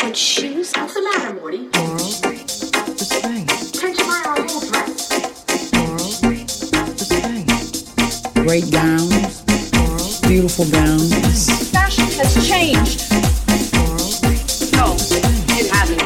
And shoes? What's the matter, Morty? Moral restraint. Can't you buy our whole dress? Moral restraint. Great gowns, Moral, beautiful gowns. Fashion has changed. moral No, it hasn't.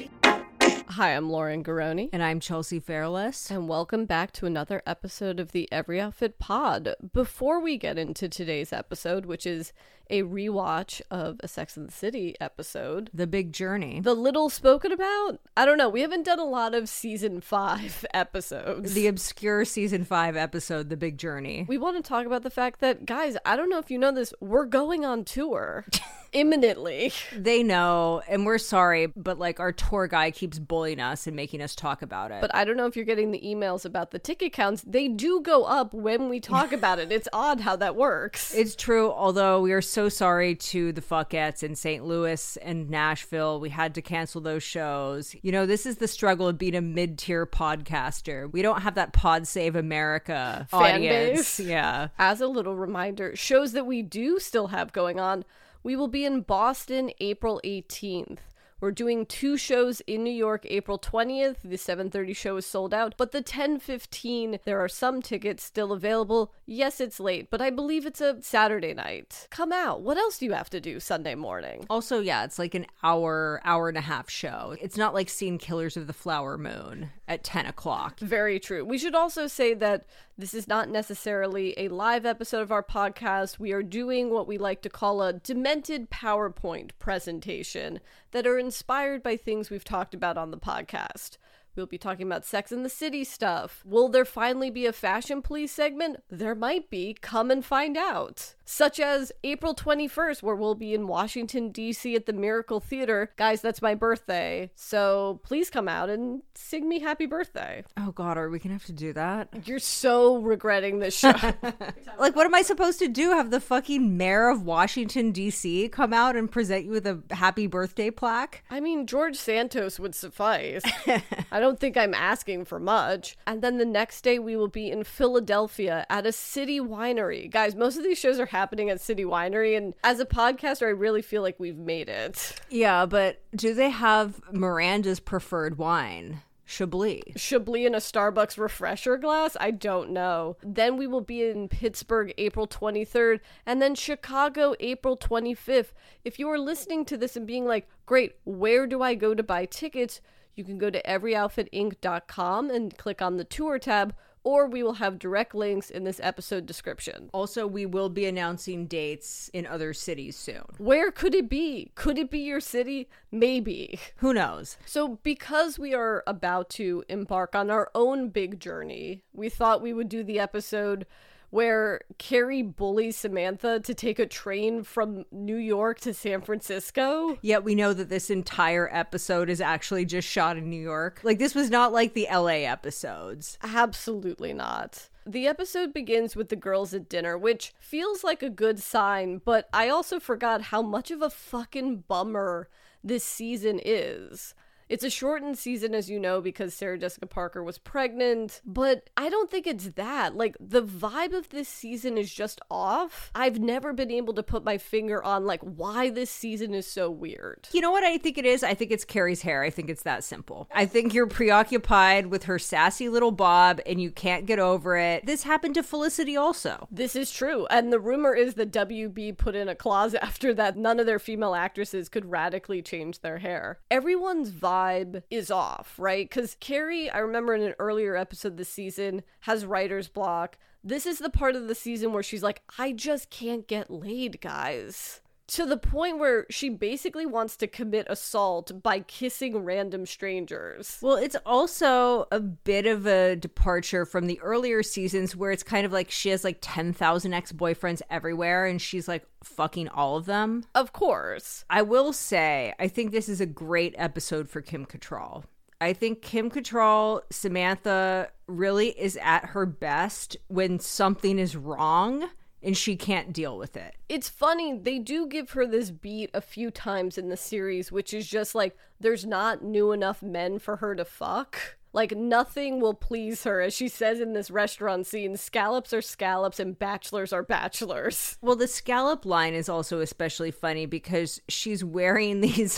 Hi, I'm Lauren Garoni, And I'm Chelsea Fairless. and welcome back to another episode of the Every Outfit Pod. Before we get into today's episode, which is a rewatch of a Sex and the City episode, The Big Journey. the little spoken about, I don't know, we haven't done a lot of season 5 episodes. The obscure season 5 episode, The Big Journey. We want to talk about the fact that, guys, I don't know if you know this, we're going on tour imminently. They know, and we're sorry, but like our tour guy keeps bullying us and making us talk about it. But I don't know if you're getting the emails about the ticket counts. They do go up when we talk about it. It's odd how that works. It's true, although we are so sorry to the fuckettes in St. Louis and Nashville. We had to cancel those shows. You know, this is the struggle of being a mid-tier podcaster. We don't have that Pod Save America Fan audience. base. Yeah. As a little reminder, shows that we do still have going on, we will be in Boston April 18th. We're doing 2 shows in New York April 20th. The 7:30 show is sold out, but the 10:15, there are some tickets still available. Yes, it's late, but I believe it's a Saturday night. Come out. What else do you have to do Sunday morning? Also, yeah, it's like an hour and a half show. It's not like seeing Killers of the Flower Moon at 10 o'clock. Very true. We should also say that this is not necessarily a live episode of our podcast. We are doing what we like to call a demented PowerPoint presentation that are inspired by things we've talked about on the podcast. We'll be talking about Sex and the City stuff. Will there finally be a Fashion Police segment? There might be. Come and find out. Such as April 21st, where we'll be in Washington, D.C. at the Miracle Theater. Guys, that's my birthday. So please come out and sing me happy birthday. Oh, God, are we going to have to do that? You're so regretting this show. Like, what am I supposed to do? Have the fucking mayor of Washington, D.C. come out and present you with a happy birthday plaque? I mean, George Santos would suffice. I don't think I'm asking for much. And then the next day we will be in Philadelphia at a city winery. Guys, most of these shows are happening at City Winery, and as a podcaster, I really feel like we've made it. Yeah, but do they have Miranda's preferred wine? Chablis. Chablis in a Starbucks refresher glass? I don't know. Then we will be in Pittsburgh April 23rd, and then Chicago April 25th. If you are listening to this and being like, great, where do I go to buy tickets? You can go to everyoutfitinc.com and click on the tour tab, or we will have direct links in this episode description. Also, we will be announcing dates in other cities soon. Where could it be? Could it be your city? Maybe. Who knows? So because we are about to embark on our own big journey, we thought we would do the episode where Carrie bullies Samantha to take a train from New York to San Francisco. Yet we know that this entire episode is actually just shot in New York. Like, this was not like the LA episodes. Absolutely not. The episode begins with the girls at dinner, which feels like a good sign, but I also forgot how much of a fucking bummer this season is. It's a shortened season, as you know, because Sarah Jessica Parker was pregnant, but I don't think it's that. Like, the vibe of this season is just off. I've never been able to put my finger on, like, why this season is so weird. You know what I think it is? I think it's Carrie's hair. I think it's that simple. I think you're preoccupied with her sassy little bob and you can't get over it. This happened to Felicity also. This is true, and the rumor is that WB put in a clause after that none of their female actresses could radically change their hair. Everyone's vibe is off, right? Because Carrie, I remember in an earlier episode this season, has writer's block. This is the part of the season where she's like, I just can't get laid, guys. To the point where she basically wants to commit assault by kissing random strangers. Well, it's also a bit of a departure from the earlier seasons where it's kind of like she has like 10,000 ex-boyfriends everywhere and she's like fucking all of them. Of course. I will say, I think this is a great episode for Kim Cattrall. I think Kim Cattrall, Samantha, really is at her best when something is wrong and she can't deal with it. It's funny, they do give her this beat a few times in the series, which is just like, there's not new enough men for her to fuck. Like, nothing will please her. As she says in this restaurant scene, scallops are scallops and bachelors are bachelors. Well, the scallop line is also especially funny because she's wearing these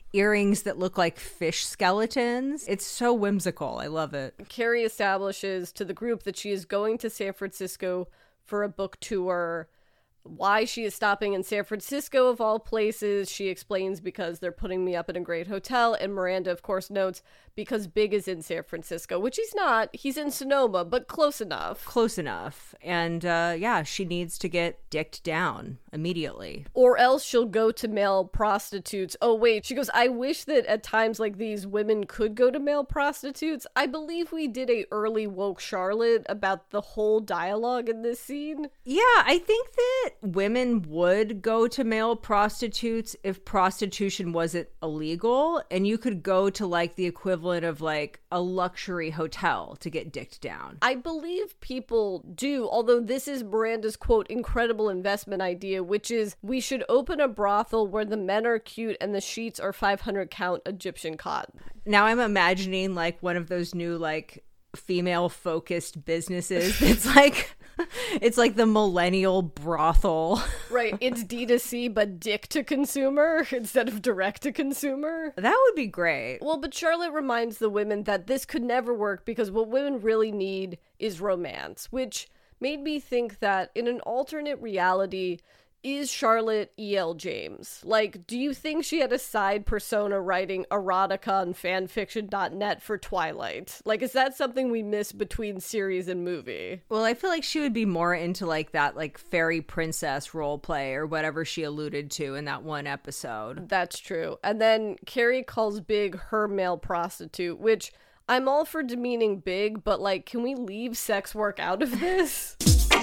earrings that look like fish skeletons. It's so whimsical. I love it. Carrie establishes to the group that she is going to San Francisco for a book tour. Why she is stopping in San Francisco, of all places, she explains because they're putting me up in a great hotel. And Miranda, of course, notes because Big is in San Francisco, which he's not. He's in Sonoma, but close enough. Close enough. And yeah, she needs to get dicked down immediately. Or else she'll go to male prostitutes. Oh, wait. She goes, I wish that at times like these women could go to male prostitutes. I believe we did a early woke Charlotte about the whole dialogue in this scene. Yeah, I think that women would go to male prostitutes if prostitution wasn't illegal, and you could go to like the equivalent of like a luxury hotel to get dicked down. I believe people do, although this is Miranda's quote incredible investment idea, which is we should open a brothel where the men are cute and the sheets are 500 count Egyptian cotton. Now I'm imagining like one of those new like female focused businesses that's like it's like the millennial brothel. Right, it's D2C but dick to consumer instead of direct to consumer. That would be great. Well, but Charlotte reminds the women that this could never work because what women really need is romance, which made me think that in an alternate reality, is Charlotte E.L. James? Like, do you think she had a side persona writing erotica on fanfiction.net for Twilight? Like, is that something we miss between series and movie? Well, I feel like she would be more into like that like fairy princess role play or whatever she alluded to in that one episode. That's true. And then Carrie calls Big her male prostitute, which I'm all for demeaning Big, but like, can we leave sex work out of this?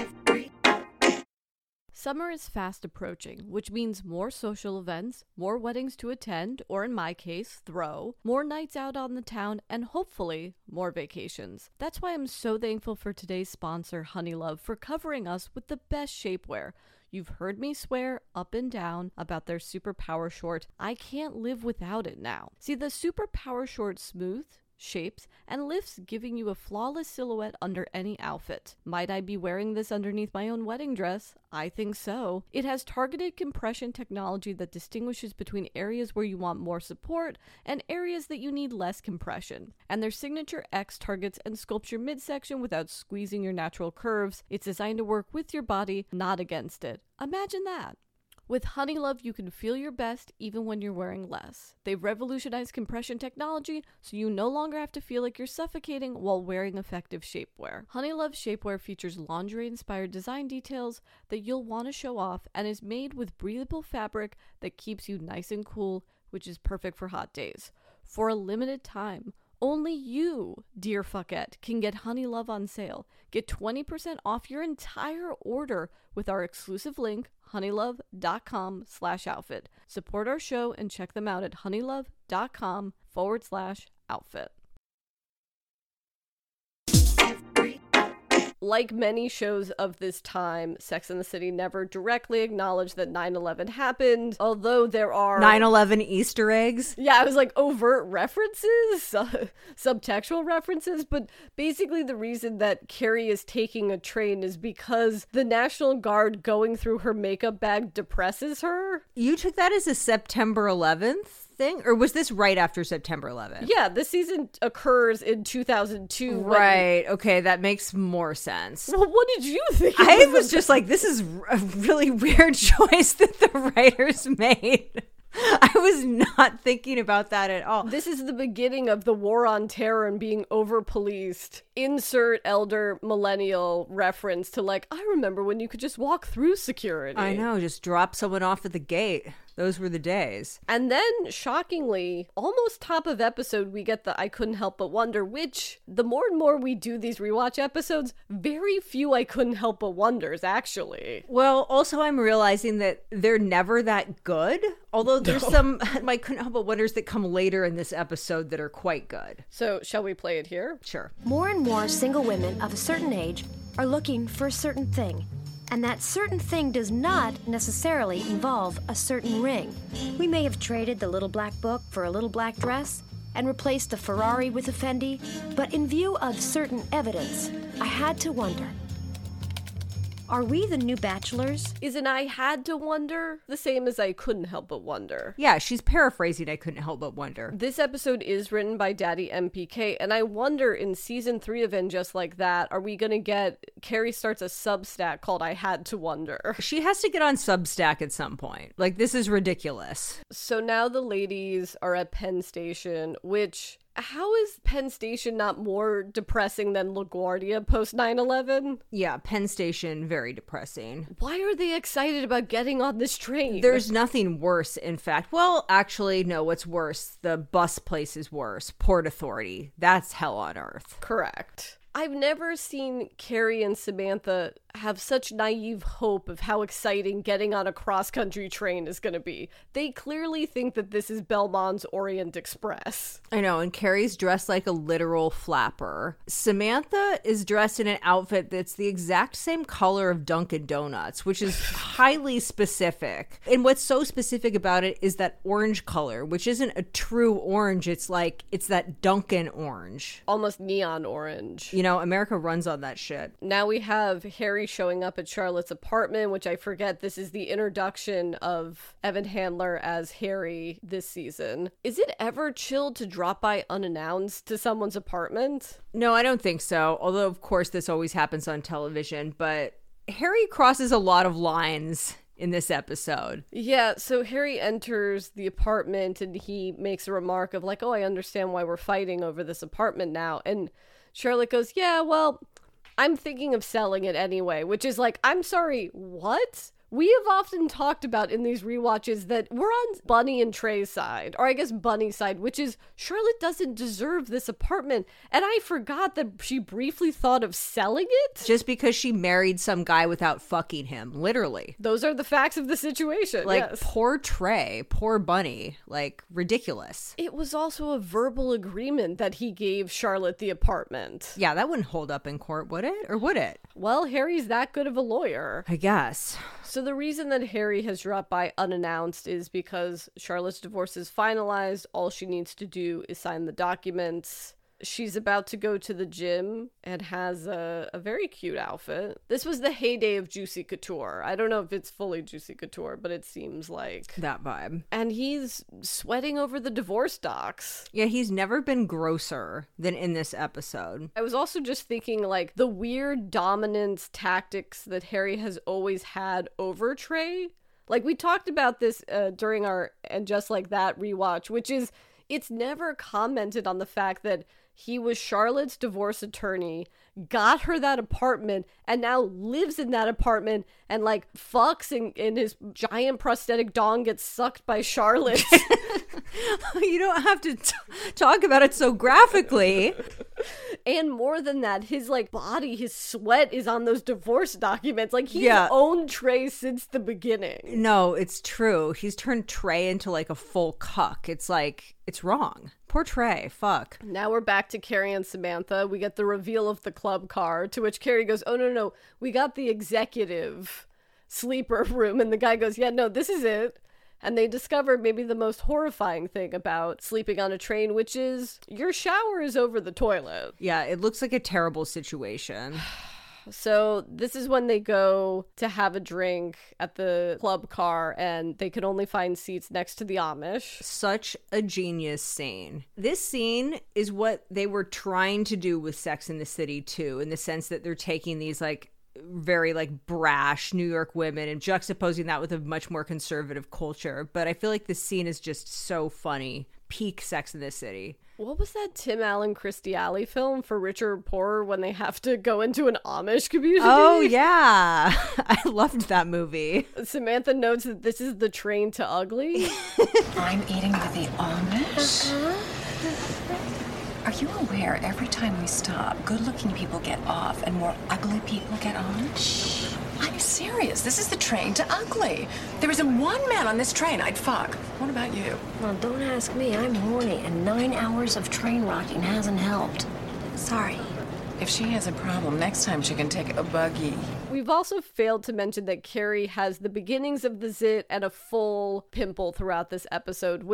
Summer is fast approaching, which means more social events, more weddings to attend, or in my case, throw, more nights out on the town, and hopefully, more vacations. That's why I'm so thankful for today's sponsor, Honeylove, for covering us with the best shapewear. You've heard me swear up and down about their Super Power Short. I can't live without it now. See, the Super Power Short smooth, shapes, and lifts, giving you a flawless silhouette under any outfit. Might I be wearing this underneath my own wedding dress? I think so. It has targeted compression technology that distinguishes between areas where you want more support and areas that you need less compression. And their signature X targets and sculpts your midsection without squeezing your natural curves. It's designed to work with your body, not against it. Imagine that. With Honeylove, you can feel your best even when you're wearing less. They've revolutionized compression technology, so you no longer have to feel like you're suffocating while wearing effective shapewear. Honeylove shapewear features lingerie-inspired design details that you'll want to show off and is made with breathable fabric that keeps you nice and cool, which is perfect for hot days. For a limited time, only you, dear fuckette, can get Honeylove on sale. Get 20% off your entire order with our exclusive link, honeylove.com/outfit. Support our show and check them out at honeylove.com/outfit. Like many shows of this time, Sex and the City never directly acknowledged that 9/11 happened, although there are 9/11 Easter eggs. Yeah, I was like overt references, subtextual references, but basically the reason that Carrie is taking a train is because the National Guard going through her makeup bag depresses her. You took that as a September 11th thing? Or was this right after September 11th? Yeah, this season occurs in 2002. Right, okay, that makes more sense. Well, what did you think? I was just like, this is a really weird choice that the writers made. I was not thinking about that at all. This is the beginning of the war on terror and being over-policed. Insert elder millennial reference to like, I remember when you could just walk through security. I know, just drop someone off at the gate. Those were the days. And then, shockingly, almost top of episode, we get the I Couldn't Help But Wonder, which the more and more we do these rewatch episodes, very few I Couldn't Help But Wonders, actually. Well, also I'm realizing that they're never that good. Although there's some I Couldn't Help But Wonders that come later in this episode that are quite good. So, shall we play it here? Sure. More and more single women of a certain age are looking for a certain thing. And that certain thing does not necessarily involve a certain ring. We may have traded the little black book for a little black dress and replaced the Ferrari with a Fendi, but in view of certain evidence, I had to wonder, Are we the new bachelors? Isn't I had to wonder the same as I couldn't help but wonder? Yeah, she's paraphrasing I couldn't help but wonder. This episode is written by Daddy MPK, and I wonder in season 3 of And Just Like That, are we gonna get Carrie starts a Substack called I Had to Wonder? She has to get on Substack at some point. Like, this is ridiculous. So now the ladies are at Penn Station, which... How is Penn Station not more depressing than LaGuardia post 9/11? Yeah, Penn Station, very depressing. Why are they excited about getting on this train? There's nothing worse, in fact. Well, actually, no, what's worse? The bus place is worse. Port Authority. That's hell on earth. Correct. I've never seen Carrie and Samantha have such naive hope of how exciting getting on a cross-country train is going to be. They clearly think that this is Belmont's Orient Express. I know, and Carrie's dressed like a literal flapper. Samantha is dressed in an outfit that's the exact same color of Dunkin' Donuts, which is highly specific. And what's so specific about it is that orange color, which isn't a true orange. It's that Dunkin' orange. Almost neon orange. You know, America runs on that shit. Now we have Harry showing up at Charlotte's apartment, which I forget this is the introduction of Evan Handler as Harry this season. Is it ever chill to drop by unannounced to someone's apartment? No, I don't think so. Although, of course, this always happens on television. But Harry crosses a lot of lines in this episode. Yeah, so Harry enters the apartment and he makes a remark of like, oh, I understand why we're fighting over this apartment now. And Charlotte goes, yeah, well, I'm thinking of selling it anyway, which is like, I'm sorry, what? We have often talked about in these rewatches that we're on Bunny and Trey's side, or I guess Bunny's side, which is Charlotte doesn't deserve this apartment. And I forgot that she briefly thought of selling it. Just because she married some guy without fucking him, literally. Those are the facts of the situation. Like, yes. Poor Trey, poor Bunny, like, ridiculous. It was also a verbal agreement that he gave Charlotte the apartment. Yeah, that wouldn't hold up in court, would it? Or would it? Well, Harry's that good of a lawyer. I guess. So the reason that Harry has dropped by unannounced is because Charlotte's divorce is finalized. All she needs to do is sign the documents. She's about to go to the gym and has a very cute outfit. This was the heyday of Juicy Couture. I don't know if it's fully Juicy Couture, but it seems like that vibe. And he's sweating over the divorce docs. Yeah, he's never been grosser than in this episode. I was also just thinking, like, the weird dominance tactics that Harry has always had over Trey. Like, we talked about this during our And Just Like That rewatch, which is, it's never commented on the fact that he was Charlotte's divorce attorney, got her that apartment, and now lives in that apartment and, like, fucks and his giant prosthetic dong gets sucked by Charlotte. You don't have to talk about it so graphically. And more than that, his, like, body, his sweat is on those divorce documents. Like, he's Yeah. owned Trey since the beginning. No, it's true. He's turned Trey into, like, a full cuck. It's like, it's wrong. Poor Trey. Fuck. Now we're back to Carrie and Samantha. We get the reveal of the club car, to which Carrie goes, oh, no, we got the executive sleeper room. And the guy goes, yeah, no, this is it. And they discover maybe the most horrifying thing about sleeping on a train, which is your shower is over the toilet. Yeah, it looks like a terrible situation. So this is when they go to have a drink at the club car and they can only find seats next to the Amish. Such a genius scene. This scene is what they were trying to do with Sex and the City too, in the sense that they're taking these like very like brash New York women and juxtaposing that with a much more conservative culture. But I feel like this scene is just so funny. Peak Sex and the City. What was that Tim Allen Christy Alley film for Richer or Poorer when they have to go into an Amish community? Oh, yeah. I loved that movie. Samantha notes that this is the train to ugly. I'm eating with the Amish? Are you aware every time we stop, good-looking people get off and more ugly people get on? Shh. I'm serious. This is the train to ugly. There isn't one man on this train I'd fuck. What about you? Well, don't ask me. I'm horny, and 9 hours of train rocking hasn't helped. Sorry. If she has a problem, next time she can take a buggy. We've also failed to mention that Carrie has the beginnings of the zit and a full pimple throughout this episode, which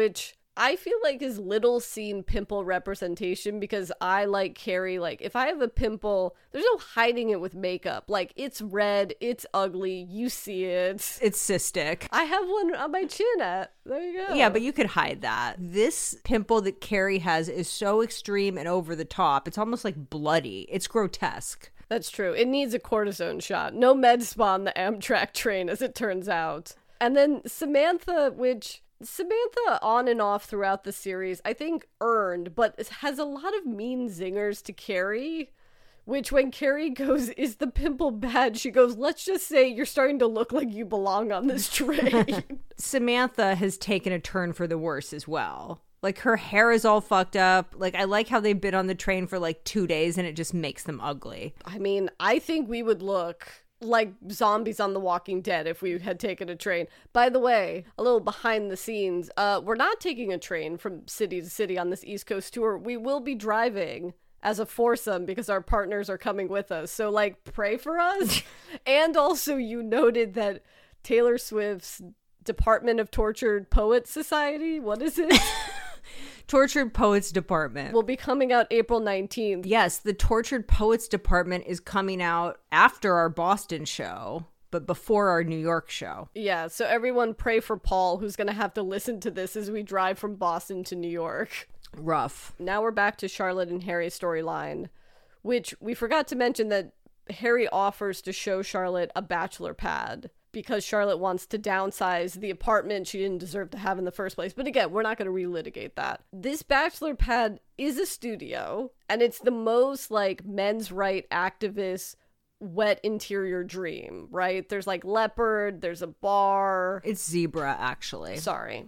I feel like his little scene pimple representation, because I like Carrie, like if I have a pimple, there's no hiding it with makeup. Like it's red, it's ugly, you see it. It's cystic. I have one on my chin. There you go. Yeah, but you could hide that. This pimple that Carrie has is so extreme and over the top. It's almost like bloody. It's grotesque. That's true. It needs a cortisone shot. No med spa on the Amtrak train, as it turns out. And then Samantha, which Samantha on and off throughout the series, I think earned, but has a lot of mean zingers to Carrie, which when Carrie goes, is the pimple bad? She goes, let's just say you're starting to look like you belong on this train. Samantha has taken a turn for the worse as well. Like her hair is all fucked up. Like I like how they've been on the train for like 2 days and it just makes them ugly. I mean, I think we would look like zombies on The Walking Dead if we had taken a train. By the way, a little behind the scenes, we're not taking a train from city to city on this East Coast tour. We will be driving as a foursome because our partners are coming with us. So like, pray for us. And also you noted that Taylor Swift's Department of Tortured Poets Society, what is it? Tortured Poets Department will be coming out April 19th. Yes, the Tortured Poets Department is coming out after our Boston show, but before our New York show. Yeah, so everyone pray for Paul, who's going to have to listen to this as we drive from Boston to New York. Rough. Now we're back to Charlotte and Harry's storyline, which we forgot to mention that Harry offers to show Charlotte a bachelor pad, because Charlotte wants to downsize the apartment she didn't deserve to have in the first place. But again, we're not going to relitigate that. This bachelor pad is a studio, and it's the most like men's right activist wet interior dream, right? There's like leopard, there's a bar. It's zebra, actually. Sorry.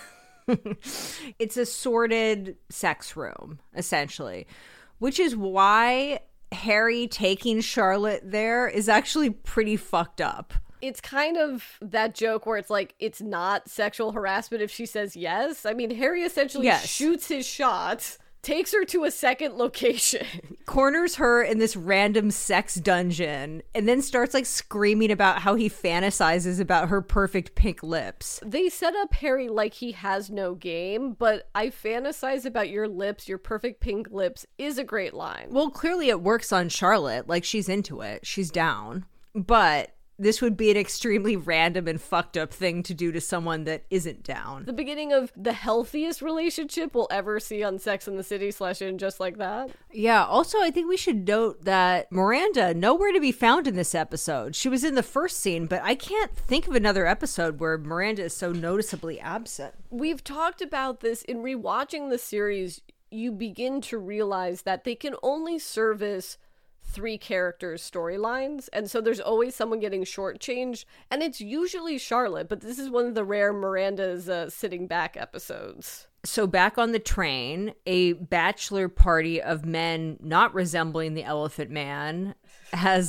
It's a sordid sex room, essentially, which is why Harry taking Charlotte there is actually pretty fucked up. It's kind of that joke where it's like, it's not sexual harassment if she says yes. I mean, Harry essentially shoots his shot, takes her to a second location, corners her in this random sex dungeon, and then starts like screaming about how he fantasizes about her perfect pink lips. They set up Harry like he has no game, but I fantasize about your lips, your perfect pink lips is a great line. Well, clearly it works on Charlotte. Like she's into it. She's down. But this would be an extremely random and fucked up thing to do to someone that isn't down. The beginning of the healthiest relationship we'll ever see on Sex and the City / In Just Like That. Yeah, also I think we should note that Miranda, nowhere to be found in this episode. She was in the first scene, but I can't think of another episode where Miranda is so noticeably absent. We've talked about this in rewatching the series. You begin to realize that they can only service 3 characters' storylines, and so there's always someone getting shortchanged, and it's usually Charlotte, but this is one of the rare Miranda's sitting back episodes. So back on the train, a bachelor party of men not resembling the Elephant Man has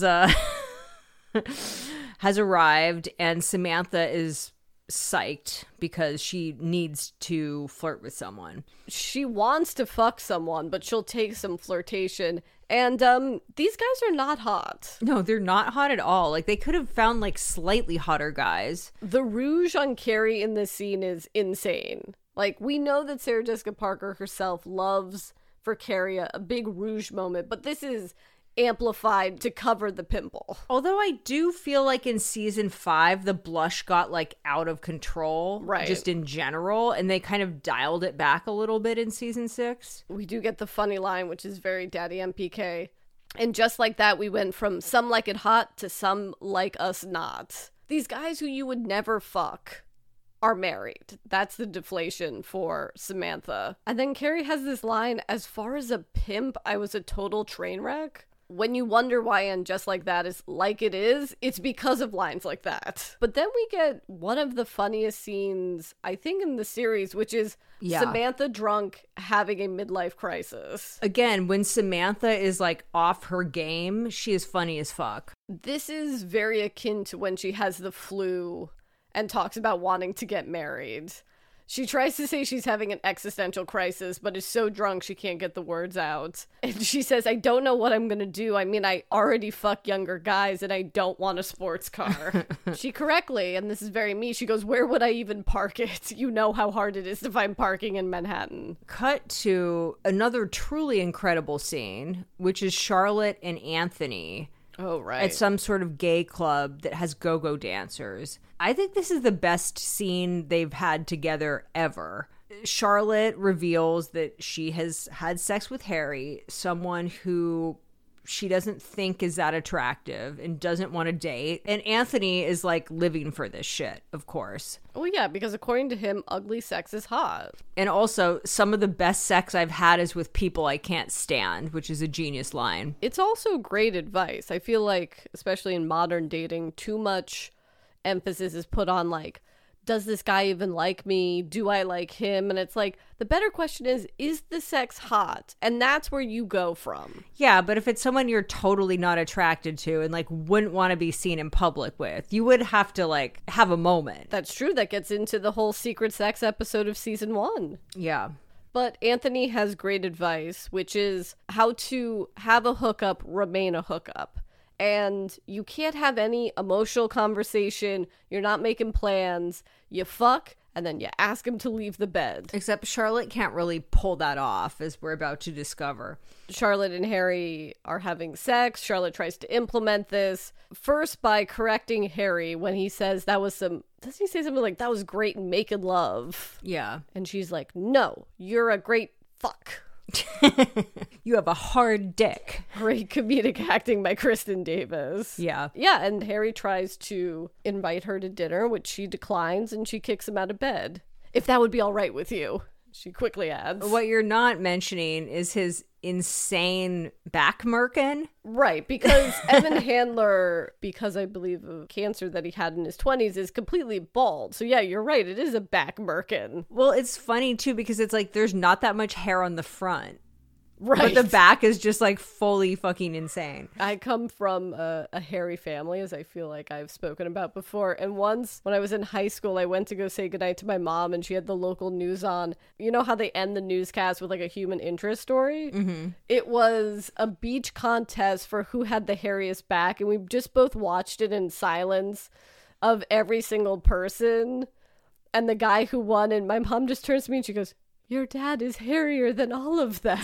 arrived, and Samantha is psyched because she needs to flirt with someone. She wants to fuck someone, but she'll take some flirtation. And these guys are not hot. No, they're not hot at all. Like they could have found like slightly hotter guys. The rouge on Carrie in this scene is insane. Like we know that Sarah Jessica Parker herself loves for Carrie a big rouge moment, but this is amplified to cover the pimple. Although I do feel like in season 5 the blush got like out of control, right, just in general, and they kind of dialed it back a little bit in season 6. We do get the funny line, which is very Daddy MPK, and just like that we went from some like it hot to some like us not. These guys who you would never fuck are married. That's the deflation for Samantha. And then Carrie has this line, as far as a pimp, I was a total train wreck. When you wonder why And Just Like That is like it is, it's because of lines like that. But then we get one of the funniest scenes, I think, in the series, which is Samantha drunk having a midlife crisis. Again, when Samantha is like off her game, she is funny as fuck. This is very akin to when she has the flu and talks about wanting to get married. She tries to say she's having an existential crisis, but is so drunk she can't get the words out. And she says, I don't know what I'm gonna do. I mean, I already fuck younger guys and I don't want a sports car. She correctly, and this is very me, she goes, where would I even park it? You know how hard it is to find parking in Manhattan. Cut to another truly incredible scene, which is Charlotte and Anthony Oh, right. at some sort of gay club that has go-go dancers. I think this is the best scene they've had together ever. Charlotte reveals that she has had sex with Harry, someone who she doesn't think is that attractive and doesn't want to date. And Anthony is like living for this shit, of course. Oh, yeah, because according to him, ugly sex is hot. And also, some of the best sex I've had is with people I can't stand, which is a genius line. It's also great advice. I feel like, especially in modern dating, too much emphasis is put on, like, does this guy even like me? Do I like him? And it's like, the better question is the sex hot? And that's where you go from. Yeah, but if it's someone you're totally not attracted to and, like, wouldn't want to be seen in public with, you would have to, like, have a moment. That's true. That gets into the whole secret sex episode of season 1. Yeah. But Anthony has great advice, which is how to have a hookup, remain a hookup. And you can't have any emotional conversation. You're not making plans. You fuck, and then you ask him to leave the bed. Except Charlotte can't really pull that off, as we're about to discover. Charlotte and Harry are having sex. Charlotte tries to implement this. First by correcting Harry when he says that was doesn't he say something like, that was great making love? Yeah. And she's like, no, you're a great fuck. You have a hard dick. Great comedic acting by Kristen Davis. Yeah. Yeah, and Harry tries to invite her to dinner, which she declines, and she kicks him out of bed. If that would be all right with you, she quickly adds. What you're not mentioning is his insane back merkin. Right, because Evan Handler, because I believe of cancer that he had in his 20s, is completely bald. So yeah, you're right, it is a back merkin. Well, it's funny too because it's like there's not that much hair on the front. Right. But the back is just like fully fucking insane. I come from a hairy family, as I feel like I've spoken about before. And once when I was in high school, I went to go say goodnight to my mom and she had the local news on. You know how they end the newscast with like a human interest story? Mm-hmm. It was a beach contest for who had the hairiest back. And we just both watched it in silence of every single person. And the guy who won, and my mom just turns to me and she goes, your dad is hairier than all of them.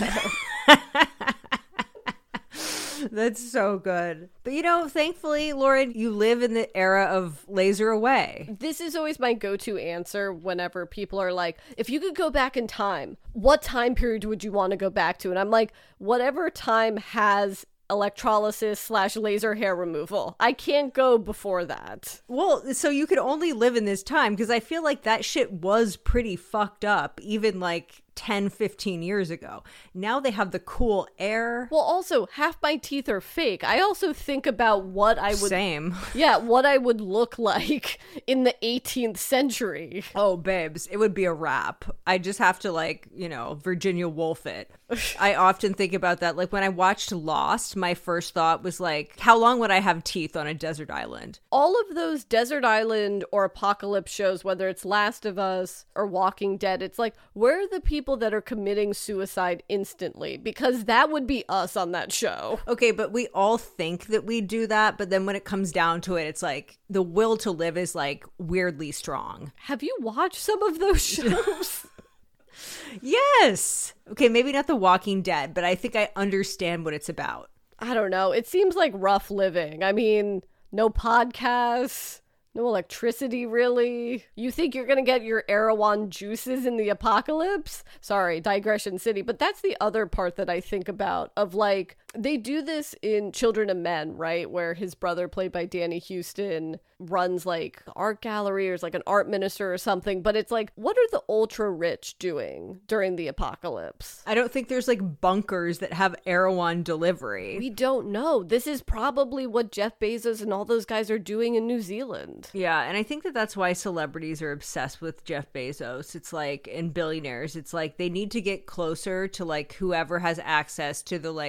That's so good. But you know, thankfully, Lauren, you live in the era of laser away. This is always my go-to answer whenever people are like, if you could go back in time, what time period would you want to go back to? And I'm like, whatever time has electrolysis / laser hair removal. I can't go before that. Well, so you could only live in this time because I feel like that shit was pretty fucked up even like 10, 15 years ago. Now they have the cool air. Well, also, half my teeth are fake. I also think about what I would... Same. Yeah, what I would look like in the 18th century. Oh, babes, it would be a wrap. I just have to, like, you know, Virginia Woolf it. I often think about that. Like, when I watched Lost, my first thought was, like, how long would I have teeth on a desert island? All of those desert island or apocalypse shows, whether it's Last of Us or Walking Dead, it's like, where are the people that are committing suicide instantly? Because that would be us on that show. Okay, but we all think that we do that, but then when it comes down to it, it's like the will to live is like weirdly strong. Have you watched some of those shows? Yes. Okay, maybe not The Walking Dead, but I think I understand what it's about. I don't know. It seems like rough living. I mean, no podcasts. No electricity, really? You think you're gonna get your Erewhon juices in the apocalypse? Sorry, digression city. But that's the other part that I think about of like, they do this in Children of Men, right? Where his brother, played by Danny Houston, runs like art gallery or is like an art minister or something. But it's like, what are the ultra rich doing during the apocalypse? I don't think there's like bunkers that have Erewhon delivery. We don't know. This is probably what Jeff Bezos and all those guys are doing in New Zealand. Yeah, and I think that that's why celebrities are obsessed with Jeff Bezos. It's like, and billionaires, it's like they need to get closer to like whoever has access to the like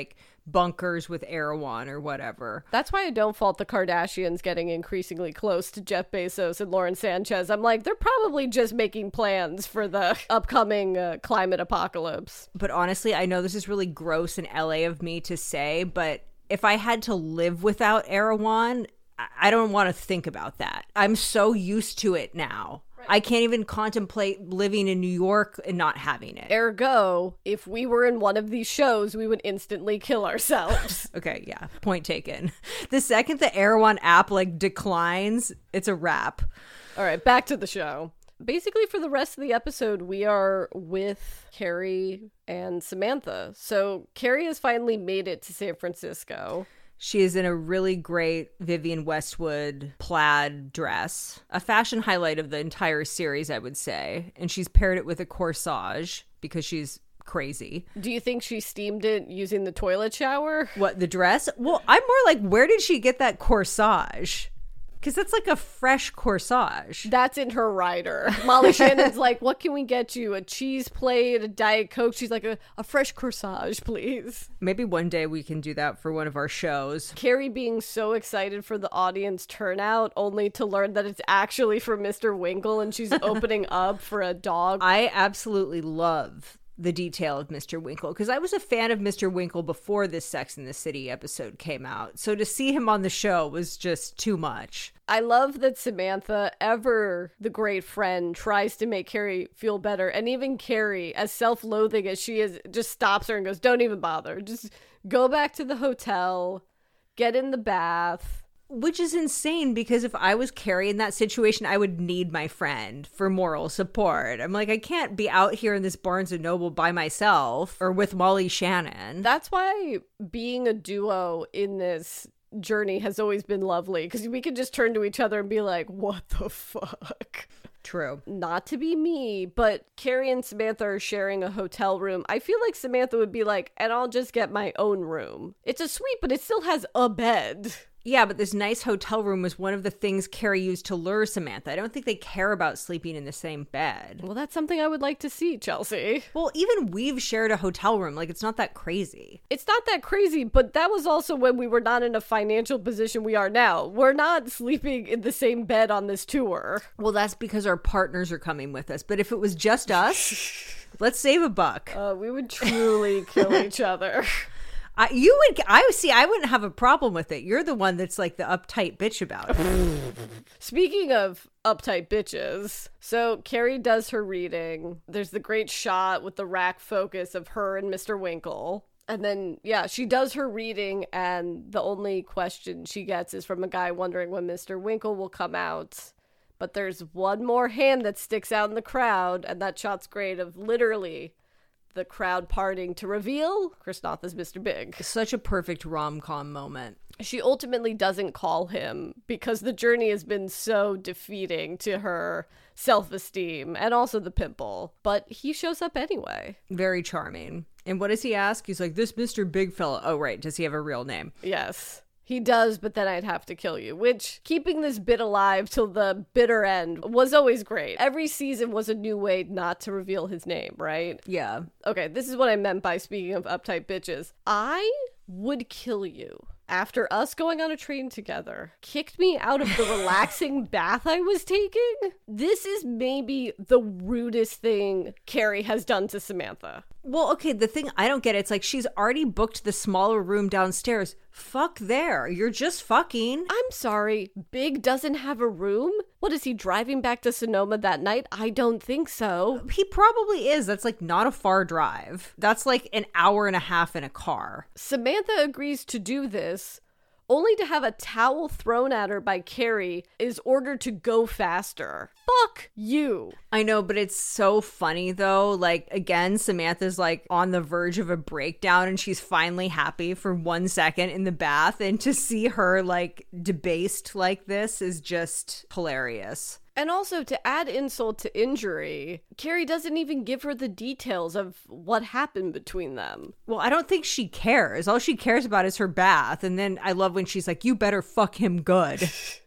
bunkers with Erewhon or whatever. That's why I don't fault the Kardashians getting increasingly close to Jeff Bezos and Lauren Sanchez. I'm like, they're probably just making plans for the upcoming climate apocalypse. But honestly, I know this is really gross and LA of me to say, but if I had to live without Erewhon, I don't want to think about that. I'm so used to it now. I can't even contemplate living in New York and not having it. Ergo, if we were in one of these shows, we would instantly kill ourselves. Okay, yeah, point taken. The second the Erewhon app declines, it's a wrap. All right, back to the show. Basically, for the rest of the episode, we are with Carrie and Samantha. So Carrie has finally made it to San Francisco. She is in a really great Vivienne Westwood plaid dress, a fashion highlight of the entire series, I would say. And she's paired it with a corsage because she's crazy. Do you think she steamed it using the toilet shower? What, the dress? Well, I'm more like, where did she get that corsage? Because that's like a fresh corsage. That's in her rider. Molly Shannon's like, what can we get you? A cheese plate, a Diet Coke? She's like, a fresh corsage, please. Maybe one day we can do that for one of our shows. Carrie being so excited for the audience turnout, only to learn that it's actually for Mr. Winkle and she's opening up for a dog. I absolutely love the detail of Mr. Winkle, because I was a fan of Mr. Winkle before this Sex and the City episode came out. So to see him on the show was just too much. I love that Samantha, ever the great friend, tries to make Carrie feel better. And even Carrie, as self-loathing as she is, just stops her and goes, don't even bother. Just go back to the hotel, get in the bath. Which is insane, because if I was Carrie in that situation, I would need my friend for moral support. I'm like, I can't be out here in this Barnes & Noble by myself or with Molly Shannon. That's why being a duo in this journey has always been lovely, because we can just turn to each other and be like, what the fuck? True. Not to be me, but Carrie and Samantha are sharing a hotel room. I feel like Samantha would be like, and I'll just get my own room. It's a suite, but it still has a bed. Yeah, but this nice hotel room was one of the things Carrie used to lure Samantha. I don't think they care about sleeping in the same bed. Well, that's something I would like to see, Chelsea. Well, even we've shared a hotel room. Like, it's not that crazy. It's not that crazy, but that was also when we were not in a financial position we are now. We're not sleeping in the same bed on this tour. Well, that's because our partners are coming with us. But if it was just us, let's save a buck. We would truly kill each other. I wouldn't have a problem with it. You're the one that's like the uptight bitch about it. Speaking of uptight bitches, so Carrie does her reading. There's the great shot with the rack focus of her and Mr. Winkle. And then, yeah, she does her reading, and the only question she gets is from a guy wondering when Mr. Winkle will come out. But there's one more hand that sticks out in the crowd, and that shot's great, of literally the crowd parting to reveal Chris Noth as Mr. Big. Such a perfect rom-com moment. She ultimately doesn't call him because the journey has been so defeating to her self-esteem and also the pimple. But he shows up anyway. Very charming. And what does he ask? He's like, this Mr. Big fella. Oh, right. Does he have a real name? Yes. He does, but then I'd have to kill you, which, keeping this bit alive till the bitter end, was always great. Every season was a new way not to reveal his name, right? Yeah. Okay, this is what I meant by speaking of uptight bitches. I would kill you after us going on a train together, kicked me out of the relaxing bath I was taking. This is maybe the rudest thing Carrie has done to Samantha. Well, okay, the thing I don't get, it's like she's already booked the smaller room downstairs. Fuck there. You're just fucking. I'm sorry. Big doesn't have a room? What, is he driving back to Sonoma that night? I don't think so. He probably is. That's like not a far drive. That's like an hour and a half in a car. Samantha agrees to do this, only to have a towel thrown at her by Carrie, is ordered to go faster. Fuck you. I know, but it's so funny though. Like, again, Samantha's like on the verge of a breakdown and she's finally happy for 1 second in the bath. And to see her like debased like this is just hilarious. And also, to add insult to injury, Carrie doesn't even give her the details of what happened between them. Well, I don't think she cares. All she cares about is her bath. And then I love when she's like, you better fuck him good.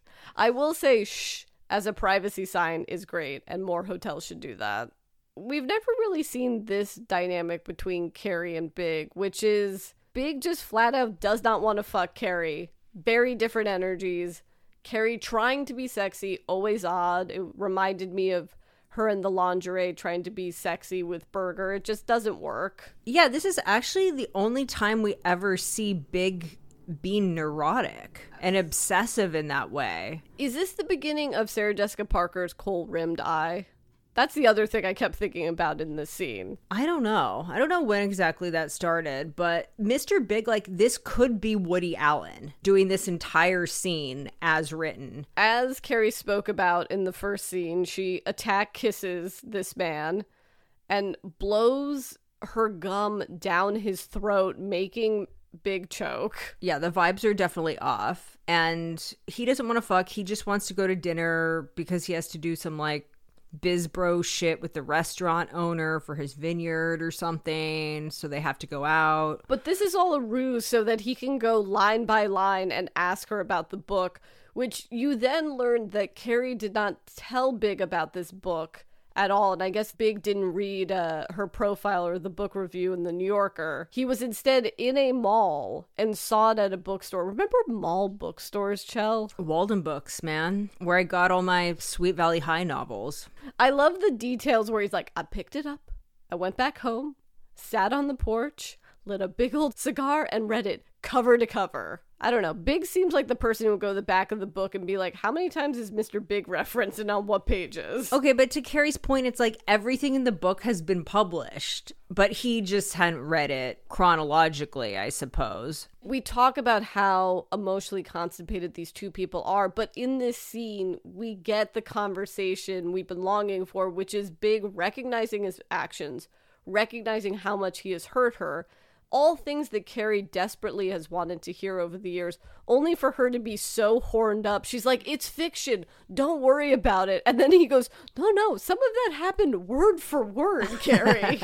I will say shh as a privacy sign is great, and more hotels should do that. We've never really seen this dynamic between Carrie and Big, which is Big just flat out does not want to fuck Carrie. Very different energies. Carrie trying to be sexy, always odd. It reminded me of her in the lingerie trying to be sexy with Berger. It just doesn't work. Yeah, this is actually the only time we ever see Big being neurotic and obsessive in that way. Is this the beginning of Sarah Jessica Parker's kohl-rimmed eye? That's the other thing I kept thinking about in this scene. I don't know. I don't know when exactly that started, but Mr. Big, like, this could be Woody Allen doing this entire scene as written. As Carrie spoke about in the first scene, she attack kisses this man and blows her gum down his throat, making Big choke. Yeah, the vibes are definitely off. And he doesn't want to fuck. He just wants to go to dinner because he has to do some, like, biz bro shit with the restaurant owner for his vineyard or something, so they have to go out. But this is all a ruse so that he can go line by line and ask her about the book, which you then learned that Carrie did not tell Big about this book at all. And I guess Big didn't read her profile or the book review in the New Yorker. He was instead in a mall and saw it at a bookstore. Remember mall bookstores, Chell? Walden Books, man, where I got all my Sweet Valley High novels. I love the details where he's like, I picked it up, I went back home, sat on the porch, lit a big old cigar, and read it cover to cover. I don't know. Big seems like the person who would go to the back of the book and be like, how many times is Mr. Big referenced and on what pages? Okay, but to Carrie's point, it's like everything in the book has been published, but he just hadn't read it chronologically, I suppose. We talk about how emotionally constipated these two people are, but in this scene, we get the conversation we've been longing for, which is Big recognizing his actions, recognizing how much he has hurt her, all things that Carrie desperately has wanted to hear over the years, only for her to be so horned up. She's like, it's fiction, don't worry about it. And then he goes, no, some of that happened word for word, Carrie.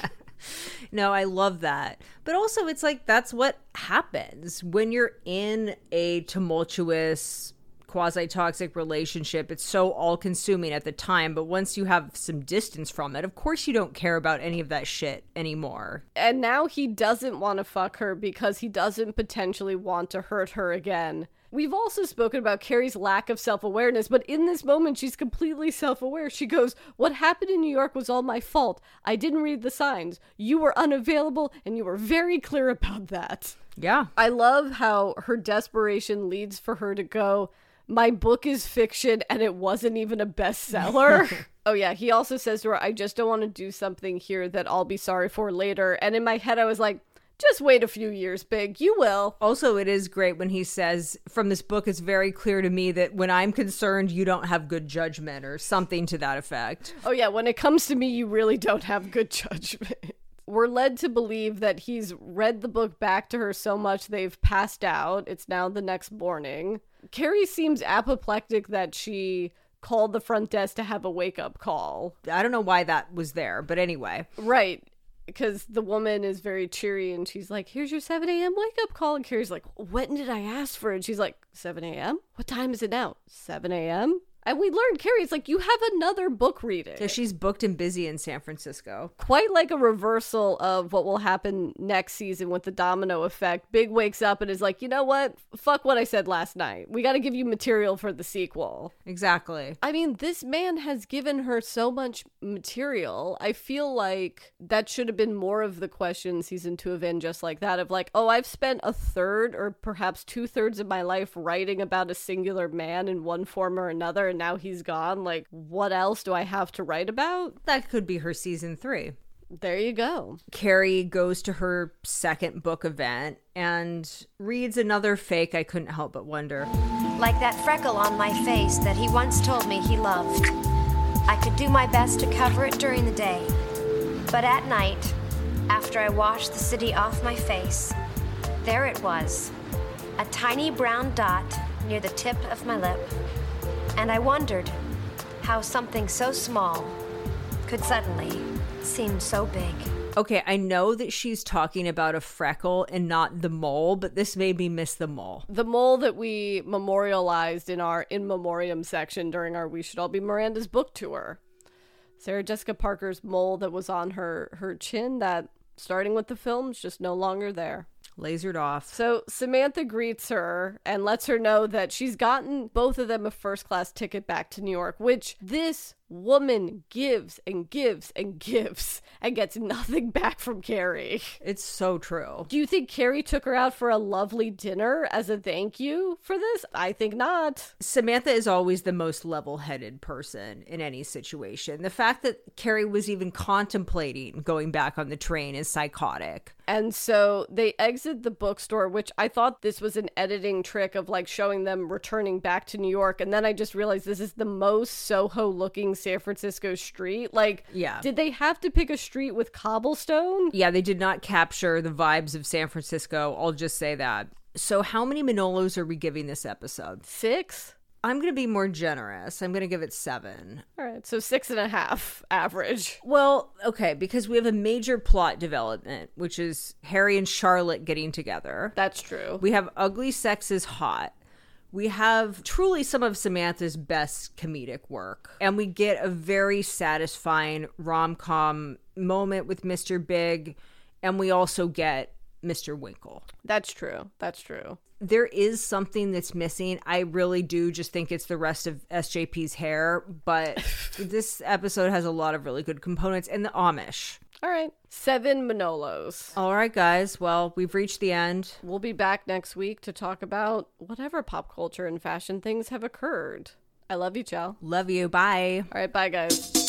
No, I love that. But also, it's like, that's what happens when you're in a tumultuous, quasi-toxic relationship. It's so all-consuming at the time, but once you have some distance from it, of course you don't care about any of that shit anymore. And now he doesn't want to fuck her because he doesn't potentially want to hurt her again. We've also spoken about Carrie's lack of self-awareness, but in this moment, she's completely self-aware. She goes, what happened in New York was all my fault. I didn't read the signs. You were unavailable, and you were very clear about that. Yeah. I love how her desperation leads for her to go, my book is fiction and it wasn't even a bestseller. Oh yeah, he also says to her, I just don't want to do something here that I'll be sorry for later. And in my head I was like, just wait a few years, Big, you will. Also, it is great when he says, from this book, it's very clear to me that when I'm concerned, you don't have good judgment, or something to that effect. Oh yeah, when it comes to me, you really don't have good judgment. We're led to believe that he's read the book back to her so much they've passed out. It's now the next morning. Carrie seems apoplectic that she called the front desk to have a wake-up call. I don't know why that was there, but anyway. Right, because the woman is very cheery and she's like, here's your 7 a.m. wake-up call. And Carrie's like, when did I ask for it? And she's like, 7 a.m.? What time is it now? 7 a.m.? And we learned, Carrie's like, you have another book reading. So she's booked and busy in San Francisco. Quite like a reversal of what will happen next season with the domino effect. Big wakes up and is like, you know what? Fuck what I said last night. We got to give you material for the sequel. Exactly. I mean, this man has given her so much material. I feel like that should have been more of the question season 2 of In Just Like That, of like, oh, I've spent a third or perhaps 2/3 of my life writing about a singular man in one form or another, and now he's gone. Like, what else do I have to write about? That could be her season 3. There you go. Carrie goes to her second book event and reads another fake I couldn't help but wonder. Like that freckle on my face that he once told me he loved. I could do my best to cover it during the day. But at night, after I washed the city off my face, there it was, a tiny brown dot near the tip of my lip. And I wondered how something so small could suddenly seem so big. Okay, I know that she's talking about a freckle and not the mole, but this made me miss the mole. The mole that we memorialized in our In Memoriam section during our We Should All Be Miranda's book tour. Sarah Jessica Parker's mole that was on her chin, that, starting with the film, is just no longer there. Lasered off. So Samantha greets her and lets her know that she's gotten both of them a first-class ticket back to New York, which this woman gives and gives and gives and gets nothing back from Carrie. It's so true. Do you think Carrie took her out for a lovely dinner as a thank you for this? I think not. Samantha is always the most level-headed person in any situation. The fact that Carrie was even contemplating going back on the train is psychotic. And so they exit the bookstore, which I thought this was an editing trick of like showing them returning back to New York. And then I just realized this is the most Soho looking San Francisco street. Like, yeah. Did they have to pick a street with cobblestone? Yeah, they did not capture the vibes of San Francisco. I'll just say that. So how many Manolos are we giving this episode? 6? I'm going to be more generous. I'm going to give it 7. All right, so 6.5 average. Well, okay, because we have a major plot development, which is Harry and Charlotte getting together. That's true. We have Ugly Sex is Hot. We have truly some of Samantha's best comedic work. And we get a very satisfying rom-com moment with Mr. Big. And we also get Mr. Winkle. That's true. That's true. There is something that's missing. I really do just think it's the rest of SJP's hair. But this episode has a lot of really good components. And the Amish. All right. 7 Manolos. All right, guys. Well, we've reached the end. We'll be back next week to talk about whatever pop culture and fashion things have occurred. I love you, Chell. Love you. Bye. All right. Bye, guys.